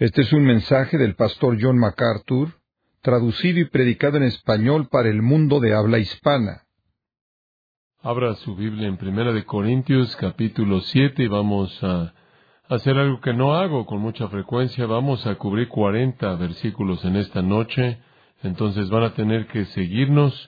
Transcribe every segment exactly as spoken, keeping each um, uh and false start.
Este es un mensaje del pastor John MacArthur, traducido y predicado en español para el mundo de habla hispana. Abra su Biblia en Primera de Corintios, capítulo siete, y vamos a hacer algo que no hago con mucha frecuencia. Vamos a cubrir cuarenta versículos en esta noche, entonces van a tener que seguirnos,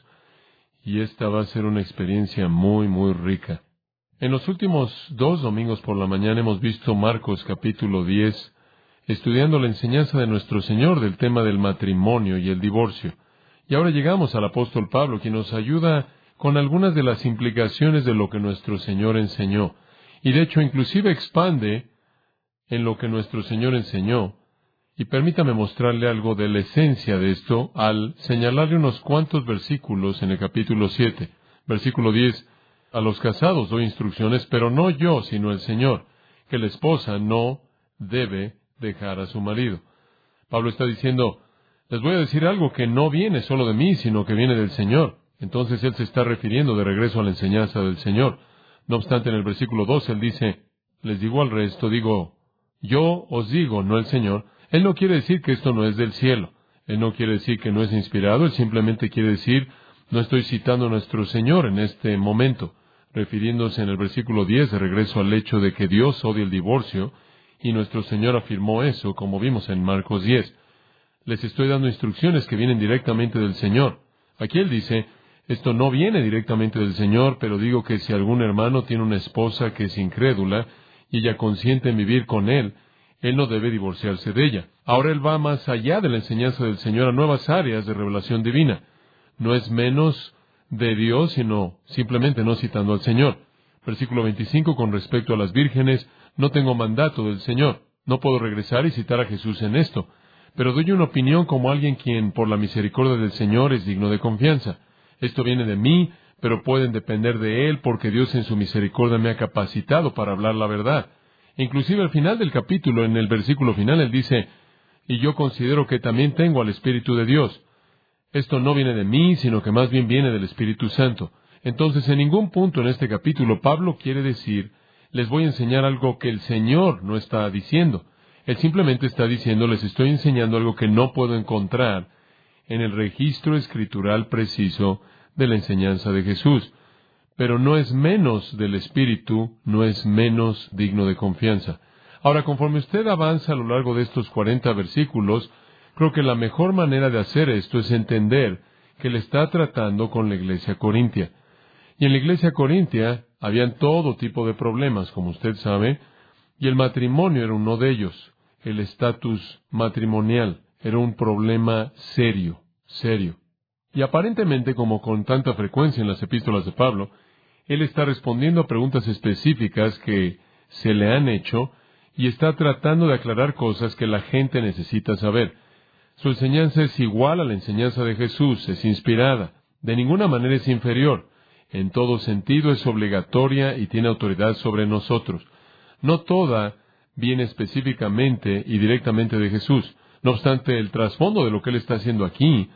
y esta va a ser una experiencia muy, muy rica. En los últimos dos domingos por la mañana hemos visto Marcos capítulo diez, estudiando la enseñanza de nuestro Señor del tema del matrimonio y el divorcio. Y ahora llegamos al apóstol Pablo, quien nos ayuda con algunas de las implicaciones de lo que nuestro Señor enseñó. Y de hecho, inclusive expande en lo que nuestro Señor enseñó. Y permítame mostrarle algo de la esencia de esto al señalarle unos cuantos versículos en el capítulo siete. Versículo diez. A los casados doy instrucciones, pero no yo, sino el Señor, que la esposa no debe dejar a su marido. Pablo está diciendo, les voy a decir algo que no viene solo de mí, sino que viene del Señor. Entonces él se está refiriendo de regreso a la enseñanza del Señor. No obstante, en el versículo doce él dice, les digo al resto, digo, yo os digo, no el Señor. Él no quiere decir que esto no es del cielo. Él no quiere decir que no es inspirado. Él simplemente quiere decir, no estoy citando a nuestro Señor en este momento, refiriéndose en el versículo diez de regreso al hecho de que Dios odia el divorcio. Y nuestro Señor afirmó eso, como vimos en Marcos diez. Les estoy dando instrucciones que vienen directamente del Señor. Aquí Él dice, esto no viene directamente del Señor, pero digo que si algún hermano tiene una esposa que es incrédula, y ella consiente en vivir con él, él no debe divorciarse de ella. Ahora Él va más allá de la enseñanza del Señor a nuevas áreas de revelación divina. No es menos de Dios, sino simplemente no citando al Señor. Versículo veinticinco, con respecto a las vírgenes, no tengo mandato del Señor. No puedo regresar y citar a Jesús en esto. Pero doy una opinión como alguien quien, por la misericordia del Señor, es digno de confianza. Esto viene de mí, pero pueden depender de Él, porque Dios en su misericordia me ha capacitado para hablar la verdad. Inclusive al final del capítulo, en el versículo final, Él dice, y yo considero que también tengo al Espíritu de Dios. Esto no viene de mí, sino que más bien viene del Espíritu Santo. Entonces, en ningún punto en este capítulo, Pablo quiere decir, les voy a enseñar algo que el Señor no está diciendo. Él simplemente está diciendo, les estoy enseñando algo que no puedo encontrar en el registro escritural preciso de la enseñanza de Jesús. Pero no es menos del Espíritu, no es menos digno de confianza. Ahora, conforme usted avanza a lo largo de estos cuarenta versículos, creo que la mejor manera de hacer esto es entender que Él está tratando con la iglesia corintia. Y en la iglesia corintia habían todo tipo de problemas, como usted sabe, y el matrimonio era uno de ellos. El estatus matrimonial era un problema serio, serio. Y aparentemente, como con tanta frecuencia en las epístolas de Pablo, él está respondiendo a preguntas específicas que se le han hecho y está tratando de aclarar cosas que la gente necesita saber. Su enseñanza es igual a la enseñanza de Jesús, es inspirada, de ninguna manera es inferior. En todo sentido es obligatoria y tiene autoridad sobre nosotros. No toda viene específicamente y directamente de Jesús. No obstante, el trasfondo de lo que Él está haciendo aquí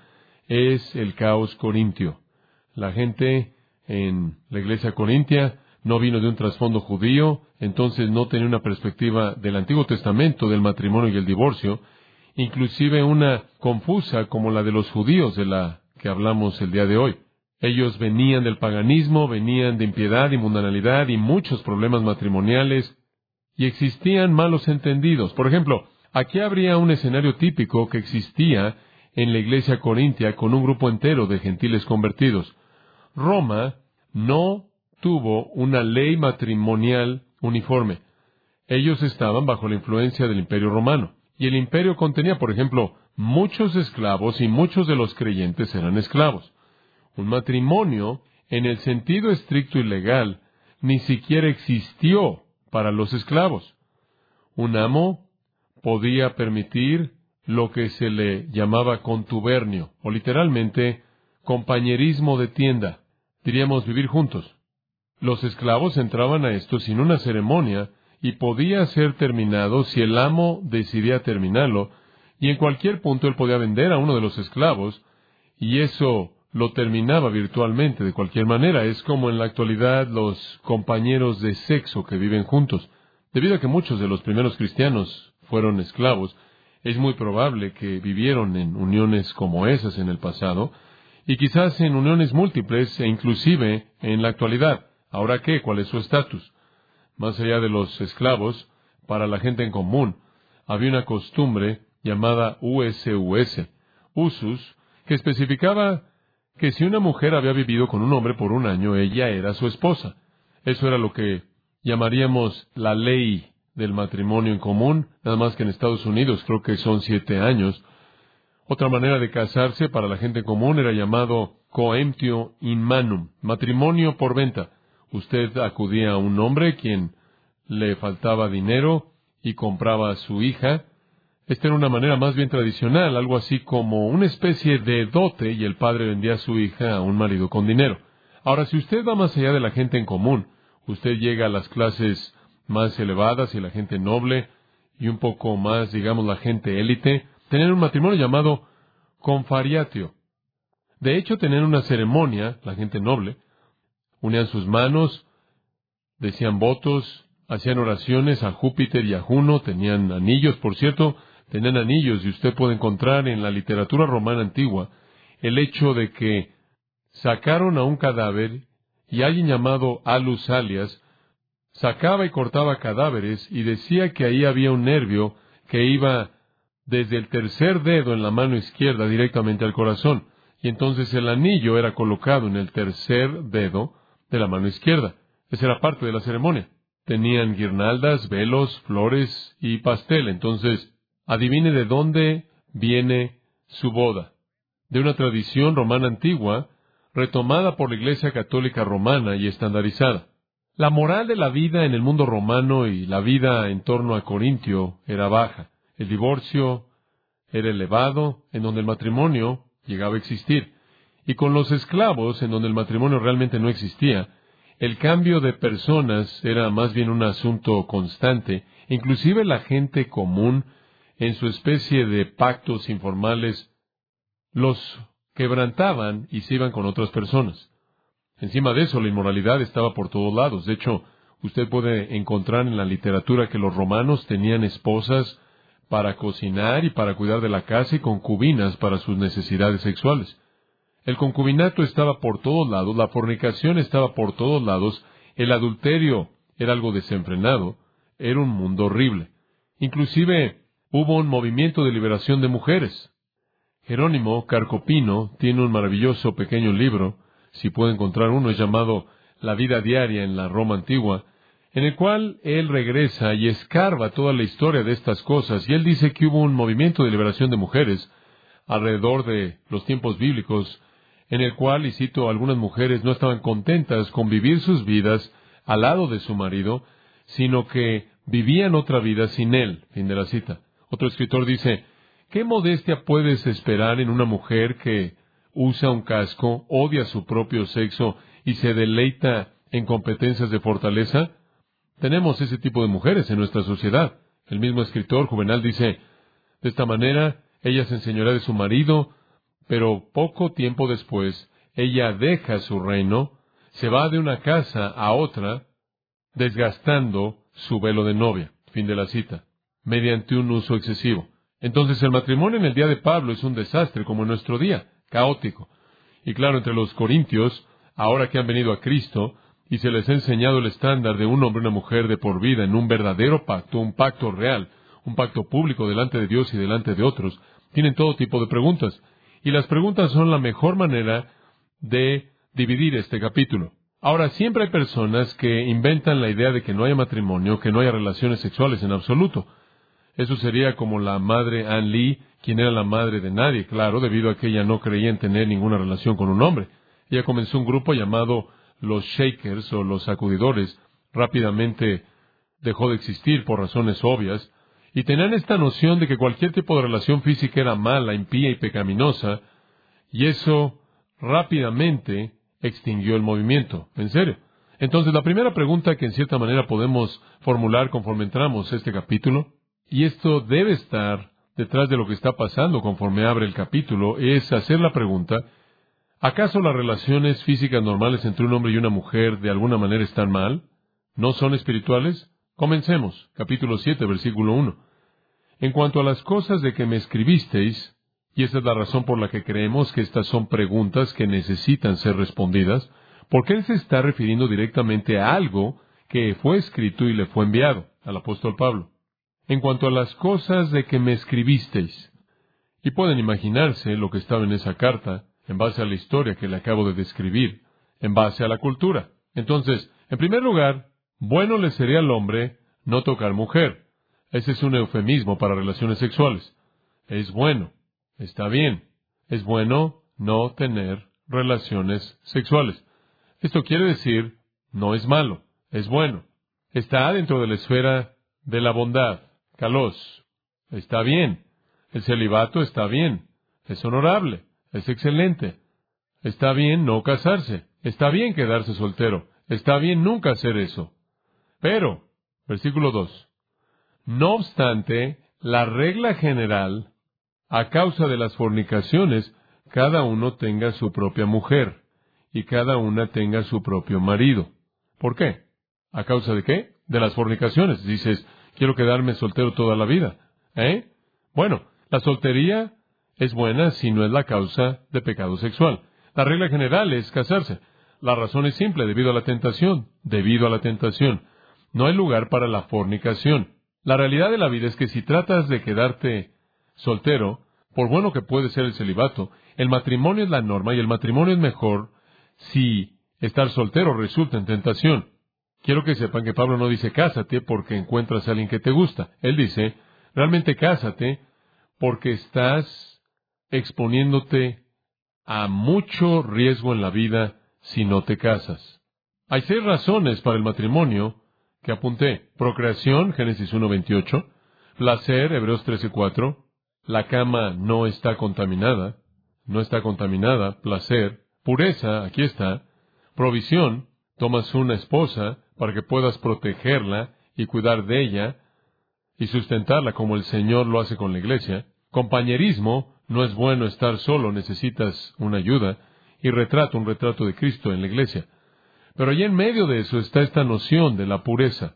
es el caos corintio. La gente en la iglesia corintia no vino de un trasfondo judío, entonces no tenía una perspectiva del Antiguo Testamento, del matrimonio y el divorcio, inclusive una confusa como la de los judíos de la que hablamos el día de hoy. Ellos venían del paganismo, venían de impiedad y mundanalidad y muchos problemas matrimoniales, y existían malos entendidos. Por ejemplo, aquí habría un escenario típico que existía en la iglesia corintia con un grupo entero de gentiles convertidos. Roma no tuvo una ley matrimonial uniforme. Ellos estaban bajo la influencia del Imperio Romano, y el imperio contenía, por ejemplo, muchos esclavos y muchos de los creyentes eran esclavos. Un matrimonio, en el sentido estricto y legal, ni siquiera existió para los esclavos. Un amo podía permitir lo que se le llamaba contubernio, o literalmente compañerismo de tienda, diríamos vivir juntos. Los esclavos entraban a esto sin una ceremonia y podía ser terminado si el amo decidía terminarlo, y en cualquier punto él podía vender a uno de los esclavos, y eso lo terminaba virtualmente de cualquier manera. Es como en la actualidad los compañeros de sexo que viven juntos. Debido a que muchos de los primeros cristianos fueron esclavos, Es muy probable que vivieron en uniones como esas en el pasado, y quizás en uniones múltiples e inclusive en la actualidad. ¿Ahora qué? ¿Cuál es su estatus? Más allá de los esclavos, para la gente en común, había una costumbre llamada U S U S, usus, que especificaba que si una mujer había vivido con un hombre por un año, ella era su esposa. Eso era lo que llamaríamos la ley del matrimonio en común, nada más que en Estados Unidos creo que son siete años. Otra manera de casarse para la gente común era llamado coemptio in manum, matrimonio por venta. Usted acudía a un hombre quien le faltaba dinero y compraba a su hija. Esta era una manera más bien tradicional, algo así como una especie de dote, y el padre vendía a su hija a un marido con dinero. Ahora, si usted va más allá de la gente en común, usted llega a las clases más elevadas y la gente noble, y un poco más, digamos, la gente élite, tenían un matrimonio llamado confariatio. De hecho, tenían una ceremonia, la gente noble, unían sus manos, decían votos, hacían oraciones a Júpiter y a Juno, tenían anillos, por cierto, tenían anillos, y usted puede encontrar en la literatura romana antigua el hecho de que sacaron a un cadáver y alguien llamado Alus Alias sacaba y cortaba cadáveres y decía que ahí había un nervio que iba desde el tercer dedo en la mano izquierda directamente al corazón, y entonces el anillo era colocado en el tercer dedo de la mano izquierda. Esa era parte de la ceremonia. Tenían guirnaldas, velos, flores y pastel. Entonces, adivine de dónde viene su boda. De una tradición romana antigua, retomada por la Iglesia Católica Romana y estandarizada. La moral de la vida en el mundo romano y la vida en torno a Corintio era baja. El divorcio era elevado, en donde el matrimonio llegaba a existir. Y con los esclavos, en donde el matrimonio realmente no existía, el cambio de personas era más bien un asunto constante. Inclusive la gente común, en su especie de pactos informales, los quebrantaban y se iban con otras personas. Encima de eso, la inmoralidad estaba por todos lados. De hecho, usted puede encontrar en la literatura que los romanos tenían esposas para cocinar y para cuidar de la casa y concubinas para sus necesidades sexuales. El concubinato estaba por todos lados, la fornicación estaba por todos lados, el adulterio era algo desenfrenado, era un mundo horrible. Inclusive hubo un movimiento de liberación de mujeres. Jerónimo Carcopino tiene un maravilloso pequeño libro, si puede encontrar uno, es llamado La vida diaria en la Roma antigua, en el cual él regresa y escarba toda la historia de estas cosas, y él dice que hubo un movimiento de liberación de mujeres alrededor de los tiempos bíblicos, en el cual, y cito, algunas mujeres no estaban contentas con vivir sus vidas al lado de su marido, sino que vivían otra vida sin él. Fin de la cita. Otro escritor dice, ¿qué modestia puedes esperar en una mujer que usa un casco, odia su propio sexo y se deleita en competencias de fortaleza? Tenemos ese tipo de mujeres en nuestra sociedad. El mismo escritor Juvenal dice, de esta manera, ella se enseñorea de su marido, pero poco tiempo después, ella deja su reino, se va de una casa a otra, desgastando su velo de novia. Fin de la cita. Mediante un uso excesivo. Entonces el matrimonio en el día de Pablo es un desastre, como en nuestro día, caótico. Y claro, entre los corintios, ahora que han venido a Cristo, y se les ha enseñado el estándar de un hombre y una mujer de por vida en un verdadero pacto, un pacto real, un pacto público delante de Dios y delante de otros, tienen todo tipo de preguntas. Y las preguntas son la mejor manera de dividir este capítulo. Ahora, siempre hay personas que inventan la idea de que no haya matrimonio, que no haya relaciones sexuales en absoluto. Eso sería como la madre Ann Lee, quien era la madre de nadie, claro, debido a que ella no creía en tener ninguna relación con un hombre. Ella comenzó un grupo llamado los Shakers o los Sacudidores. Rápidamente dejó de existir por razones obvias, y tenían esta noción de que cualquier tipo de relación física era mala, impía y pecaminosa, y eso rápidamente extinguió el movimiento. En serio. Entonces, la primera pregunta que en cierta manera podemos formular conforme entramos este capítulo, y esto debe estar detrás de lo que está pasando conforme abre el capítulo, es hacer la pregunta, ¿acaso las relaciones físicas normales entre un hombre y una mujer de alguna manera están mal? ¿No son espirituales? Comencemos. Capítulo siete, versículo uno. En cuanto a las cosas de que me escribisteis, y esa es la razón por la que creemos que estas son preguntas que necesitan ser respondidas, porque él se está refiriendo directamente a algo que fue escrito y le fue enviado al apóstol Pablo. En cuanto a las cosas de que me escribisteis, y pueden imaginarse lo que estaba en esa carta, en base a la historia que le acabo de describir, en base a la cultura. Entonces, en primer lugar, bueno le sería al hombre no tocar mujer. Ese es un eufemismo para relaciones sexuales. Es bueno, está bien. Es bueno no tener relaciones sexuales. Esto quiere decir, no es malo, es bueno. Está dentro de la esfera de la bondad, kalos. Está bien. El celibato está bien. Es honorable, es excelente. Está bien no casarse. Está bien quedarse soltero. Está bien nunca hacer eso. Pero, versículo dos. No obstante, la regla general, a causa de las fornicaciones, cada uno tenga su propia mujer, y cada una tenga su propio marido. ¿Por qué? ¿A causa de qué? De las fornicaciones. Dices, quiero quedarme soltero toda la vida. ¿Eh? Bueno, la soltería es buena si no es la causa de pecado sexual. La regla general es casarse. La razón es simple, debido a la tentación. Debido a la tentación. No hay lugar para la fornicación. La realidad de la vida es que si tratas de quedarte soltero, por bueno que puede ser el celibato, el matrimonio es la norma y el matrimonio es mejor si estar soltero resulta en tentación. Quiero que sepan que Pablo no dice cásate porque encuentras a alguien que te gusta. Él dice, realmente cásate porque estás exponiéndote a mucho riesgo en la vida si no te casas. Hay seis razones para el matrimonio que apunté. Procreación, Génesis uno veintiocho. Placer, Hebreos trece cuatro. La cama no está contaminada. No está contaminada. Placer. Pureza, aquí está. Provisión, tomas una esposa para que puedas protegerla y cuidar de ella y sustentarla como el Señor lo hace con la iglesia. Compañerismo, no es bueno estar solo, necesitas una ayuda. Y retrato, un retrato de Cristo en la iglesia. Pero allí en medio de eso está esta noción de la pureza.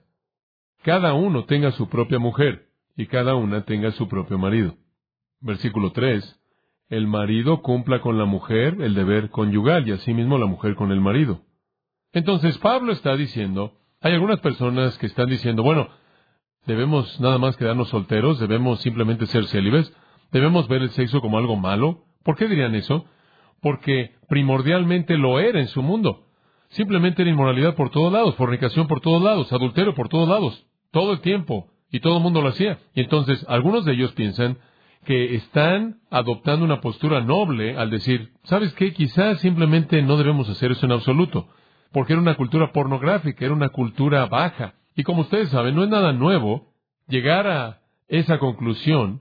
Cada uno tenga su propia mujer y cada una tenga su propio marido. Versículo tres. El marido cumpla con la mujer el deber conyugal y asimismo la mujer con el marido. Entonces Pablo está diciendo, hay algunas personas que están diciendo, bueno, debemos nada más quedarnos solteros, debemos simplemente ser célibes, debemos ver el sexo como algo malo. ¿Por qué dirían eso? Porque primordialmente lo era en su mundo. Simplemente era inmoralidad por todos lados, fornicación por todos lados, adulterio por todos lados, todo el tiempo, y todo el mundo lo hacía. Y entonces, algunos de ellos piensan que están adoptando una postura noble al decir, ¿sabes qué? Quizás simplemente no debemos hacer eso en absoluto, porque era una cultura pornográfica, era una cultura baja. Y como ustedes saben, no es nada nuevo llegar a esa conclusión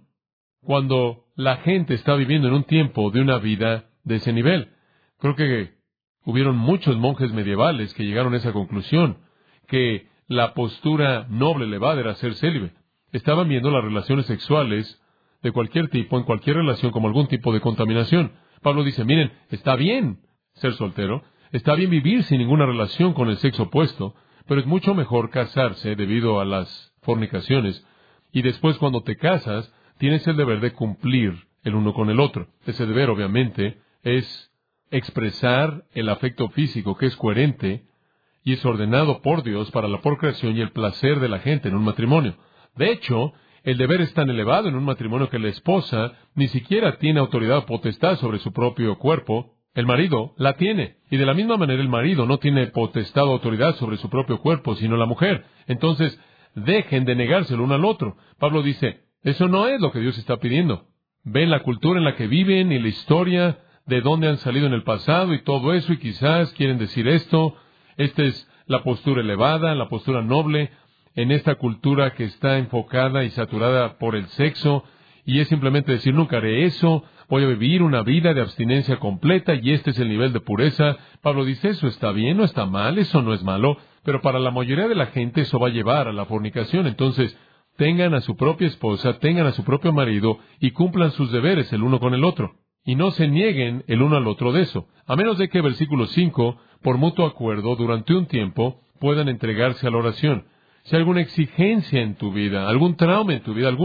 cuando la gente está viviendo en un tiempo de una vida de ese nivel. Creo que hubieron muchos monjes medievales que llegaron a esa conclusión, que la postura noble elevada era ser célibe. Estaban viendo las relaciones sexuales de cualquier tipo, en cualquier relación, como algún tipo de contaminación. Pablo dice, miren, está bien ser soltero, está bien vivir sin ninguna relación con el sexo opuesto, pero es mucho mejor casarse debido a las fornicaciones, y después cuando te casas, tienes el deber de cumplir el uno con el otro. Ese deber, obviamente, es expresar el afecto físico que es coherente y es ordenado por Dios para la procreación y el placer de la gente en un matrimonio. De hecho, el deber es tan elevado en un matrimonio que la esposa ni siquiera tiene autoridad o potestad sobre su propio cuerpo. El marido la tiene. Y de la misma manera el marido no tiene potestad o autoridad sobre su propio cuerpo, sino la mujer. Entonces, dejen de negárselo uno al otro. Pablo dice, eso no es lo que Dios está pidiendo. Ven la cultura en la que viven y la historia de dónde han salido en el pasado y todo eso, y quizás quieren decir esto. Esta es la postura elevada, la postura noble, en esta cultura que está enfocada y saturada por el sexo, y es simplemente decir, nunca haré eso, voy a vivir una vida de abstinencia completa, y este es el nivel de pureza. Pablo dice, eso está bien, no está mal, eso no es malo, pero para la mayoría de la gente eso va a llevar a la fornicación. Entonces, tengan a su propia esposa, tengan a su propio marido, y cumplan sus deberes el uno con el otro. Y no se nieguen el uno al otro de eso, a menos de que, versículo cinco, por mutuo acuerdo, durante un tiempo, puedan entregarse a la oración. Si hay alguna exigencia en tu vida, algún trauma en tu vida, algún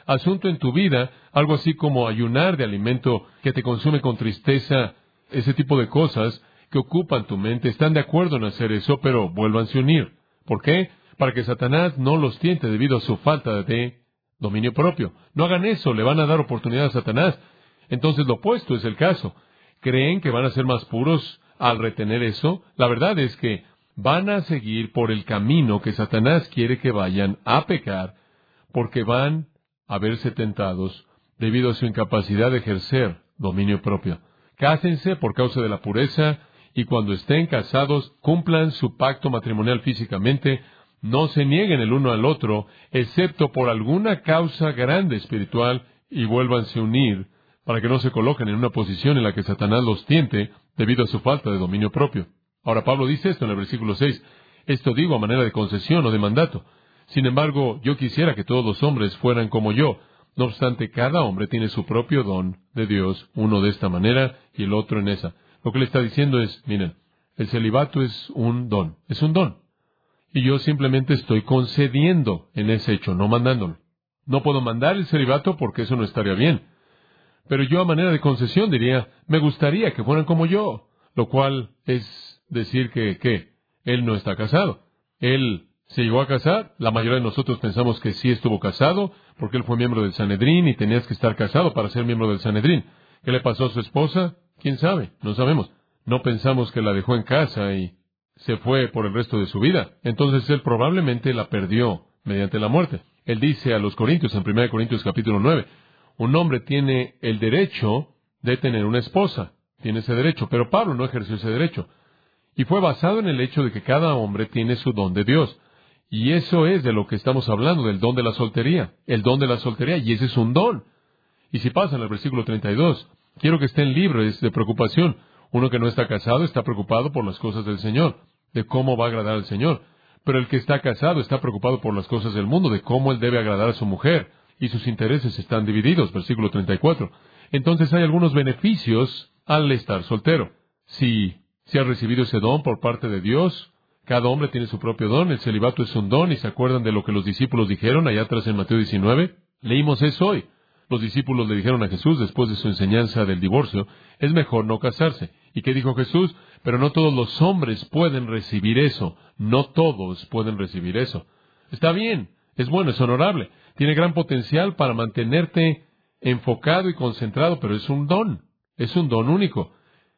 asunto en tu vida, algo así como ayunar de alimento que te consume con tristeza, ese tipo de cosas que ocupan tu mente, están de acuerdo en hacer eso, pero vuélvanse a unir. ¿Por qué? Para que Satanás no los tiente debido a su falta de dominio propio. No hagan eso, le van a dar oportunidad a Satanás. Entonces lo opuesto es el caso. ¿Creen que van a ser más puros al retener eso? La verdad es que van a seguir por el camino que Satanás quiere que vayan a pecar, porque van a verse tentados debido a su incapacidad de ejercer dominio propio. Cásense por causa de la pureza, y cuando estén casados, cumplan su pacto matrimonial físicamente. No se nieguen el uno al otro, excepto por alguna causa grande espiritual, y vuélvanse a unir, para que no se coloquen en una posición en la que Satanás los tiente debido a su falta de dominio propio. Ahora Pablo dice esto en el versículo seis. Esto digo a manera de concesión o de mandato. Sin embargo, yo quisiera que todos los hombres fueran como yo. No obstante, cada hombre tiene su propio don de Dios, uno de esta manera y el otro en esa. Lo que le está diciendo es, miren, el celibato es un don, es un don. Y yo simplemente estoy concediendo en ese hecho, no mandándolo. No puedo mandar el celibato porque eso no estaría bien. Pero yo a manera de concesión diría, me gustaría que fueran como yo, lo cual es decir que, ¿qué? Él no está casado. Él se llegó a casar. La mayoría de nosotros pensamos que sí estuvo casado, porque él fue miembro del Sanedrín y tenías que estar casado para ser miembro del Sanedrín. ¿Qué le pasó a su esposa? ¿Quién sabe? No sabemos. No pensamos que la dejó en casa y se fue por el resto de su vida. Entonces él probablemente la perdió mediante la muerte. Él dice a los Corintios, en primera de Corintios capítulo nueve, un hombre tiene el derecho de tener una esposa. Tiene ese derecho, pero Pablo no ejerció ese derecho. Y fue basado en el hecho de que cada hombre tiene su don de Dios. Y eso es de lo que estamos hablando, del don de la soltería. El don de la soltería, y ese es un don. Y si pasan al versículo treinta y dos, quiero que estén libres de preocupación. Uno que no está casado está preocupado por las cosas del Señor, de cómo va a agradar al Señor. Pero el que está casado está preocupado por las cosas del mundo, de cómo él debe agradar a su mujer. Y sus intereses están divididos, versículo treinta y cuatro. Entonces hay algunos beneficios al estar soltero. Si, si has recibido ese don por parte de Dios, cada hombre tiene su propio don, el celibato es un don, y se acuerdan de lo que los discípulos dijeron allá atrás en Mateo diecinueve. Leímos eso hoy. Los discípulos le dijeron a Jesús, después de su enseñanza del divorcio, es mejor no casarse. ¿Y qué dijo Jesús? Pero no todos los hombres pueden recibir eso. No todos pueden recibir eso. Está bien, es bueno, es honorable. Tiene gran potencial para mantenerte enfocado y concentrado, pero es un don. Es un don único.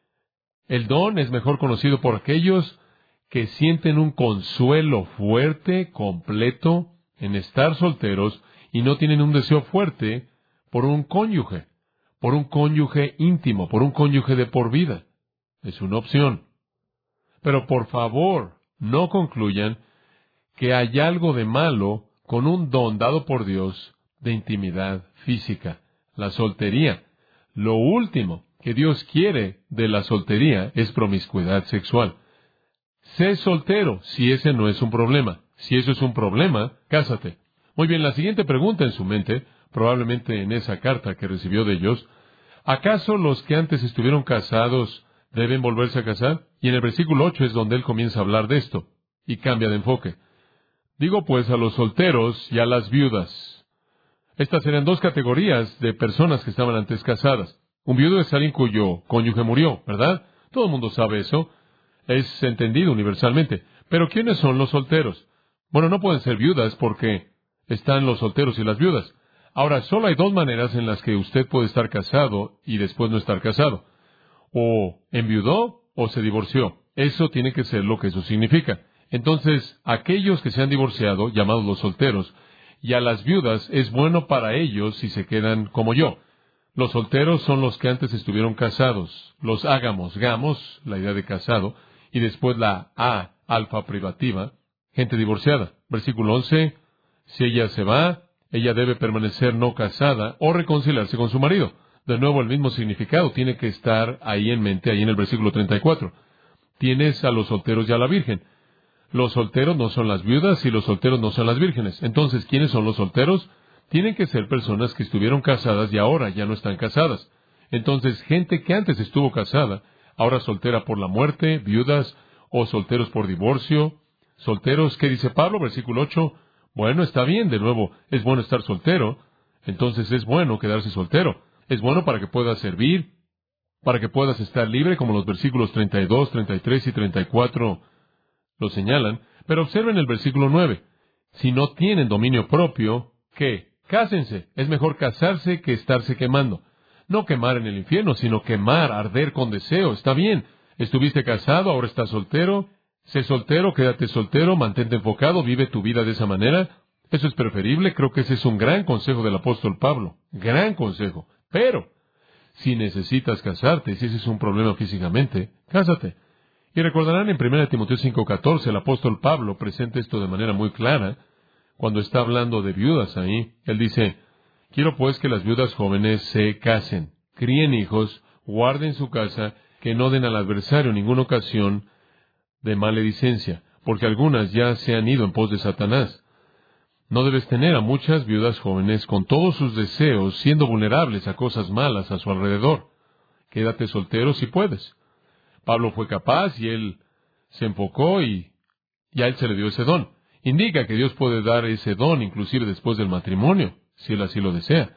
El don es mejor conocido por aquellos que sienten un consuelo fuerte, completo, en estar solteros y no tienen un deseo fuerte por un cónyuge, por un cónyuge íntimo, por un cónyuge de por vida. Es una opción. Pero por favor, no concluyan que hay algo de malo con un don dado por Dios de intimidad física, la soltería. Lo último que Dios quiere de la soltería es promiscuidad sexual. Sé soltero si ese no es un problema. Si eso es un problema, cásate. Muy bien, la siguiente pregunta en su mente, probablemente en esa carta que recibió de ellos, ¿acaso los que antes estuvieron casados deben volverse a casar? Y en el versículo ocho es donde él comienza a hablar de esto, y cambia de enfoque. Digo pues a los solteros y a las viudas. Estas eran dos categorías de personas que estaban antes casadas. Un viudo es alguien cuyo cónyuge murió, ¿verdad? Todo el mundo sabe eso. Es entendido universalmente. Pero ¿quiénes son los solteros? Bueno, no pueden ser viudas porque están los solteros y las viudas. Ahora, solo hay dos maneras en las que usted puede estar casado y después no estar casado. O enviudó o se divorció. Eso tiene que ser lo que eso significa. Entonces, aquellos que se han divorciado, llamados los solteros, y a las viudas, es bueno para ellos si se quedan como yo. Los solteros son los que antes estuvieron casados. Los ágamos, gamos, la idea de casado, y después la A, alfa privativa, gente divorciada. Versículo once, si ella se va, ella debe permanecer no casada o reconciliarse con su marido. De nuevo, el mismo significado tiene que estar ahí en mente, ahí en el versículo treinta y cuatro. Tienes a los solteros y a la virgen. Los solteros no son las viudas y los solteros no son las vírgenes. Entonces, ¿quiénes son los solteros? Tienen que ser personas que estuvieron casadas y ahora ya no están casadas. Entonces, gente que antes estuvo casada, ahora soltera por la muerte, viudas o solteros por divorcio. Solteros, ¿qué dice Pablo? Versículo ocho. Bueno, está bien, de nuevo, es bueno estar soltero. Entonces es bueno quedarse soltero. Es bueno para que puedas servir, para que puedas estar libre, como los versículos treinta y dos, treinta y tres y treinta y cuatro lo señalan. Pero observen el versículo nueve. Si no tienen dominio propio, ¿qué? Cásense. Es mejor casarse que estarse quemando. No quemar en el infierno, sino quemar, arder con deseo. Está bien. Estuviste casado, ahora estás soltero. Sé soltero, quédate soltero, mantente enfocado, vive tu vida de esa manera. Eso es preferible. Creo que ese es un gran consejo del apóstol Pablo. Gran consejo. Pero, si necesitas casarte, si ese es un problema físicamente, cásate. Y recordarán en primera Timoteo cinco catorce, el apóstol Pablo presenta esto de manera muy clara, cuando está hablando de viudas ahí. Él dice, quiero pues que las viudas jóvenes se casen, críen hijos, guarden su casa, que no den al adversario ninguna ocasión de maledicencia, porque algunas ya se han ido en pos de Satanás. No debes tener a muchas viudas jóvenes con todos sus deseos siendo vulnerables a cosas malas a su alrededor. Quédate soltero si puedes. Pablo fue capaz y él se enfocó y, y a él se le dio ese don. Indica que Dios puede dar ese don inclusive después del matrimonio, si él así lo desea.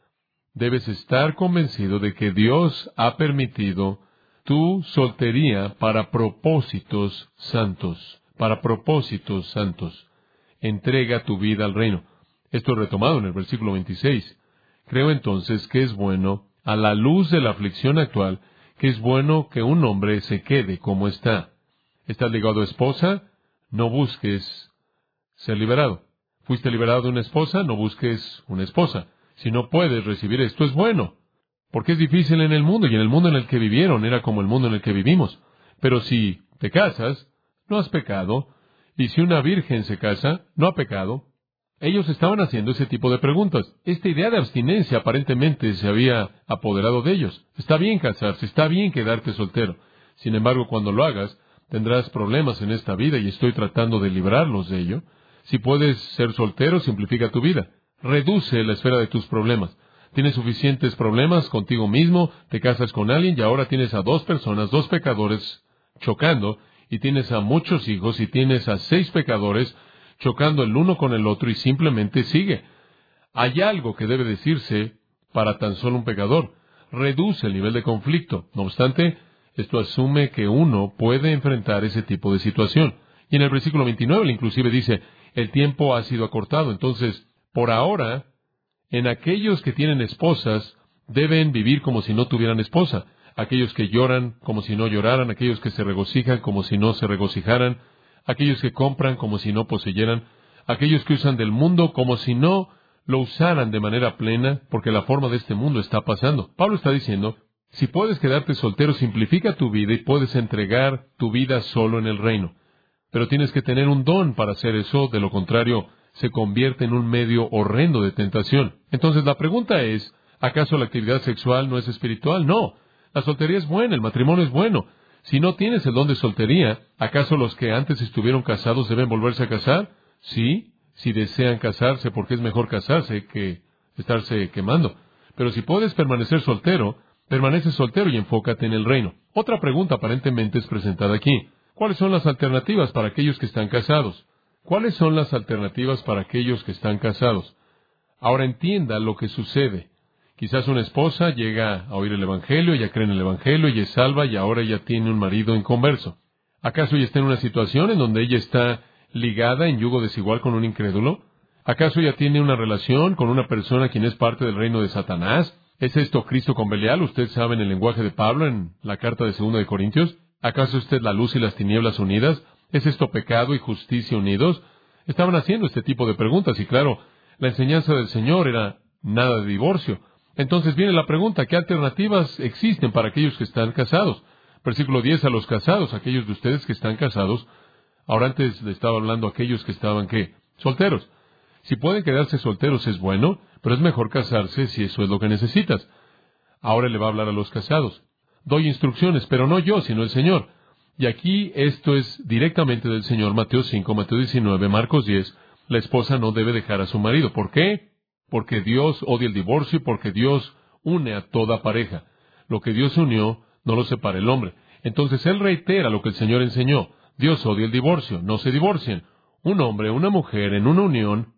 Debes estar convencido de que Dios ha permitido tu soltería para propósitos santos, para propósitos santos. Entrega tu vida al reino. Esto es retomado en el versículo veintiséis. Creo entonces que es bueno, a la luz de la aflicción actual, que es bueno que un hombre se quede como está. ¿Estás ligado a esposa? No busques ser liberado. ¿Fuiste liberado de una esposa? No busques una esposa. Si no puedes recibir esto, es bueno. Porque es difícil en el mundo, y en el mundo en el que vivieron era como el mundo en el que vivimos. Pero si te casas, no has pecado. Y si una virgen se casa, no ha pecado. Ellos estaban haciendo ese tipo de preguntas. Esta idea de abstinencia aparentemente se había apoderado de ellos. Está bien casarse, está bien quedarte soltero. Sin embargo, cuando lo hagas, tendrás problemas en esta vida y estoy tratando de librarlos de ello. Si puedes ser soltero, simplifica tu vida. Reduce la esfera de tus problemas. Tienes suficientes problemas contigo mismo, te casas con alguien y ahora tienes a dos personas, dos pecadores chocando, y tienes a muchos hijos y tienes a seis pecadores chocando el uno con el otro y simplemente sigue. Hay algo que debe decirse para tan solo un pecador. Reduce el nivel de conflicto. No obstante, esto asume que uno puede enfrentar ese tipo de situación. Y en el versículo veintinueve, inclusive dice, el tiempo ha sido acortado. Entonces, por ahora, en aquellos que tienen esposas, deben vivir como si no tuvieran esposa. Aquellos que lloran como si no lloraran, aquellos que se regocijan como si no se regocijaran, aquellos que compran como si no poseyeran, aquellos que usan del mundo como si no lo usaran de manera plena, porque la forma de este mundo está pasando. Pablo está diciendo, si puedes quedarte soltero, simplifica tu vida y puedes entregar tu vida solo en el reino. Pero tienes que tener un don para hacer eso, de lo contrario, se convierte en un medio horrendo de tentación. Entonces la pregunta es, ¿acaso la actividad sexual no es espiritual? No. La soltería es buena, el matrimonio es bueno. Si no tienes el don de soltería, ¿acaso los que antes estuvieron casados deben volverse a casar? Sí, si desean casarse, porque es mejor casarse que estarse quemando. Pero si puedes permanecer soltero, permanece soltero y enfócate en el reino. Otra pregunta aparentemente es presentada aquí. ¿Cuáles son las alternativas para aquellos que están casados? ¿Cuáles son las alternativas para aquellos que están casados? Ahora entienda lo que sucede. Quizás una esposa llega a oír el Evangelio, ella cree en el Evangelio, ella es salva y ahora ella tiene un marido inconverso. ¿Acaso ella está en una situación en donde ella está ligada en yugo desigual con un incrédulo? ¿Acaso ella tiene una relación con una persona quien es parte del reino de Satanás? ¿Es esto Cristo con Belial? Usted sabe en el lenguaje de Pablo en la carta de segunda de Corintios. ¿Acaso usted la luz y las tinieblas unidas? ¿Es esto pecado y justicia unidos? Estaban haciendo este tipo de preguntas y claro, la enseñanza del Señor era nada de divorcio. Entonces viene la pregunta, ¿qué alternativas existen para aquellos que están casados? Versículo diez, a los casados, aquellos de ustedes que están casados. Ahora antes le estaba hablando a aquellos que estaban, ¿qué? Solteros. Si pueden quedarse solteros es bueno, pero es mejor casarse si eso es lo que necesitas. Ahora le va a hablar a los casados. Doy instrucciones, pero no yo, sino el Señor. Y aquí esto es directamente del Señor, Mateo cinco, Mateo diecinueve, Marcos diez. La esposa no debe dejar a su marido. ¿Por qué? Porque Dios odia el divorcio y porque Dios une a toda pareja. Lo que Dios unió, no lo separa el hombre. Entonces Él reitera lo que el Señor enseñó. Dios odia el divorcio, no se divorcien. Un hombre o una mujer en una unión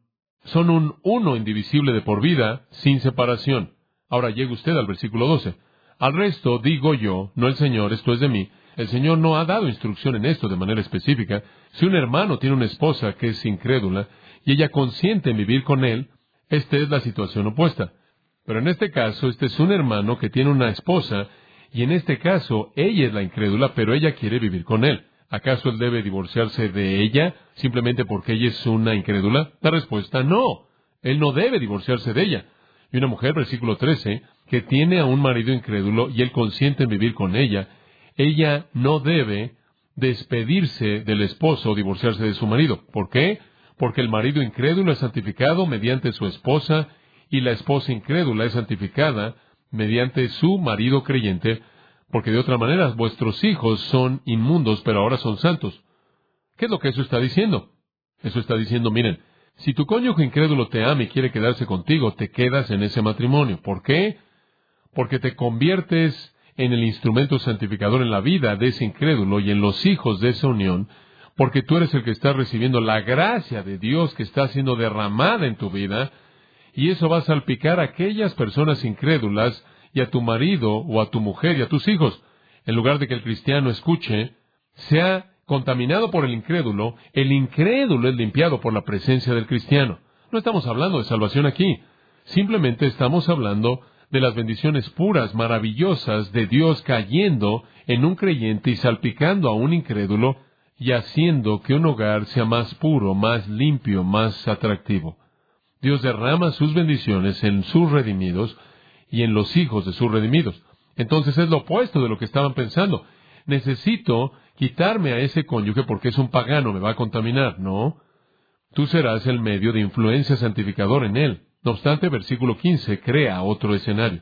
son un uno indivisible de por vida, sin separación. Ahora llega usted al versículo doce. Al resto digo yo, no el Señor, esto es de mí. El Señor no ha dado instrucción en esto de manera específica. Si un hermano tiene una esposa que es incrédula y ella consiente en vivir con él, esta es la situación opuesta. Pero en este caso, este es un hermano que tiene una esposa y en este caso ella es la incrédula, pero ella quiere vivir con él. ¿Acaso él debe divorciarse de ella simplemente porque ella es una incrédula? La respuesta, no. Él no debe divorciarse de ella. Y una mujer, versículo trece, que tiene a un marido incrédulo y él consiente en vivir con ella, ella no debe despedirse del esposo o divorciarse de su marido. ¿Por qué? Porque el marido incrédulo es santificado mediante su esposa y la esposa incrédula es santificada mediante su marido creyente, porque de otra manera vuestros hijos son inmundos, pero ahora son santos. ¿Qué es lo que eso está diciendo? Eso está diciendo, miren, si tu cónyuge incrédulo te ama y quiere quedarse contigo, te quedas en ese matrimonio. ¿Por qué? Porque te conviertes en el instrumento santificador en la vida de ese incrédulo y en los hijos de esa unión, porque tú eres el que está recibiendo la gracia de Dios que está siendo derramada en tu vida, y eso va a salpicar a aquellas personas incrédulas y a tu marido o a tu mujer y a tus hijos. En lugar de que el cristiano escuche, sea contaminado por el incrédulo, el incrédulo es limpiado por la presencia del cristiano. No estamos hablando de salvación aquí. Simplemente estamos hablando de las bendiciones puras, maravillosas de Dios cayendo en un creyente y salpicando a un incrédulo y haciendo que un hogar sea más puro, más limpio, más atractivo. Dios derrama sus bendiciones en sus redimidos y en los hijos de sus redimidos. Entonces es lo opuesto de lo que estaban pensando. Necesito quitarme a ese cónyuge porque es un pagano, me va a contaminar. No, tú serás el medio de influencia santificador en él. No obstante, versículo quince crea otro escenario.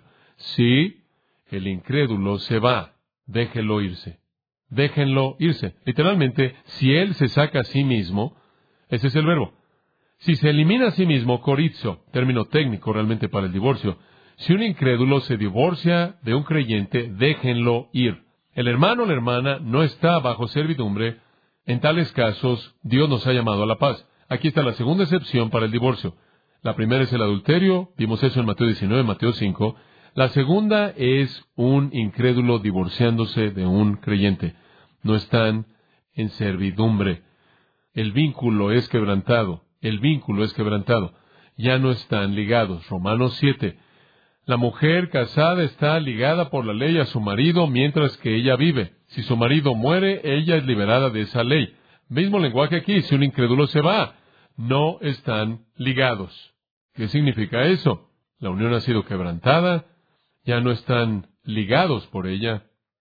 Si el incrédulo se va, déjenlo irse. Déjenlo irse. Literalmente, si él se saca a sí mismo, ese es el verbo. Si se elimina a sí mismo, corizo, término técnico realmente para el divorcio. Si un incrédulo se divorcia de un creyente, déjenlo ir. El hermano o la hermana no está bajo servidumbre. En tales casos, Dios nos ha llamado a la paz. Aquí está la segunda excepción para el divorcio. La primera es el adulterio, vimos eso en Mateo diecinueve, Mateo cinco. La segunda es un incrédulo divorciándose de un creyente. No están en servidumbre. El vínculo es quebrantado. El vínculo es quebrantado. Ya no están ligados. Romanos siete. La mujer casada está ligada por la ley a su marido mientras que ella vive. Si su marido muere, ella es liberada de esa ley. Mismo lenguaje aquí. Si un incrédulo se va, no están ligados. ¿Qué significa eso? La unión ha sido quebrantada. Ya no están ligados por ella.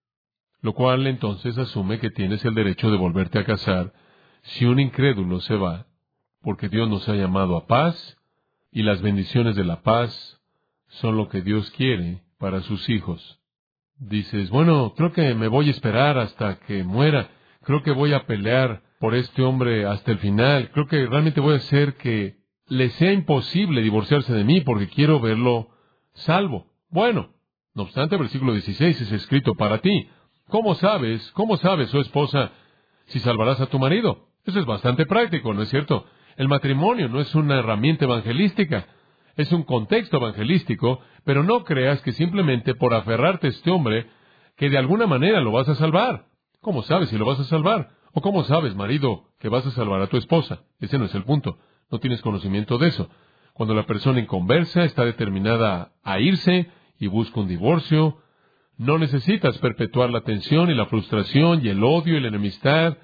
Lo cual entonces asume que tienes el derecho de volverte a casar si un incrédulo se va. Porque Dios nos ha llamado a paz, y las bendiciones de la paz son lo que Dios quiere para sus hijos. Dices, bueno, creo que me voy a esperar hasta que muera, creo que voy a pelear por este hombre hasta el final, creo que realmente voy a hacer que le sea imposible divorciarse de mí porque quiero verlo salvo. Bueno, no obstante, el versículo dieciséis es escrito para ti. ¿Cómo sabes, cómo sabes, oh esposa, si salvarás a tu marido? Eso es bastante práctico, ¿no es cierto? El matrimonio no es una herramienta evangelística, es un contexto evangelístico, pero no creas que simplemente por aferrarte a este hombre, que de alguna manera lo vas a salvar. ¿Cómo sabes si lo vas a salvar? ¿O cómo sabes, marido, que vas a salvar a tu esposa? Ese no es el punto. No tienes conocimiento de eso. Cuando la persona inconversa está determinada a irse y busca un divorcio, no necesitas perpetuar la tensión y la frustración y el odio y la enemistad